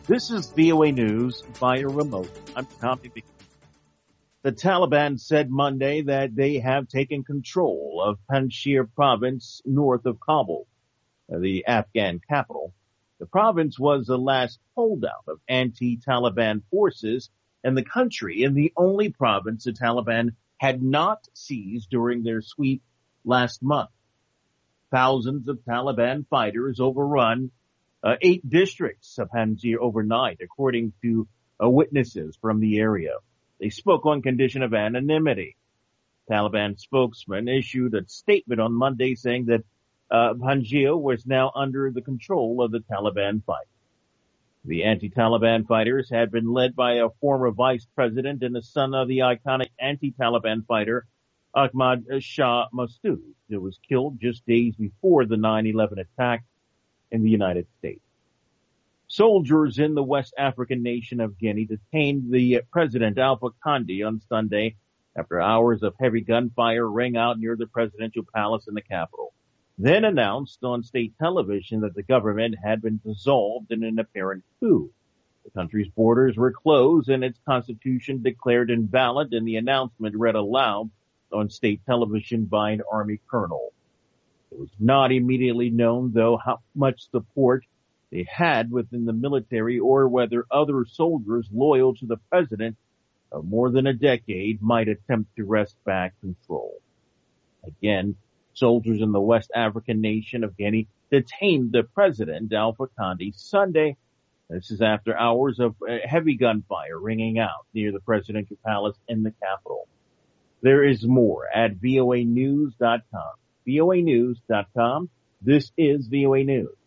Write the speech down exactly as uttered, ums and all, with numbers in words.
This is V O A News via remote. I'm Tommy B. The Taliban said Monday that they have taken control of Panjshir province north of Kabul, the Afghan capital. The province was the last holdout of anti-Taliban forces in the country and the only province the Taliban had not seized during their sweep last month. Thousands of Taliban fighters overrun uh, eight districts of Panjshir overnight, according to uh, witnesses from the area. They spoke on condition of anonymity. Taliban spokesman issued a statement on Monday saying that uh, Panjshir was now under the control of the Taliban fighters. The anti-Taliban fighters had been led by a former vice president and the son of the iconic anti-Taliban fighter Ahmad Shah Massoud, who was killed just days before the nine eleven attack in the United States. Soldiers in the West African nation of Guinea detained the President Alpha Conde on Sunday after hours of heavy gunfire rang out near the presidential palace in the capital, then announced on state television that the government had been dissolved in an apparent coup. The country's borders were closed and its constitution declared invalid, and the announcement read aloud on state television by an army colonel. It was not immediately known, though, how much support they had within the military or whether other soldiers loyal to the president of more than a decade might attempt to wrest back control. Again, soldiers in the West African nation of Guinea detained the president, Alpha Conde, Sunday. This is after hours of heavy gunfire ringing out near the presidential palace in the capital. There is more at V O A news dot com. V O A news dot com. This is V O A News.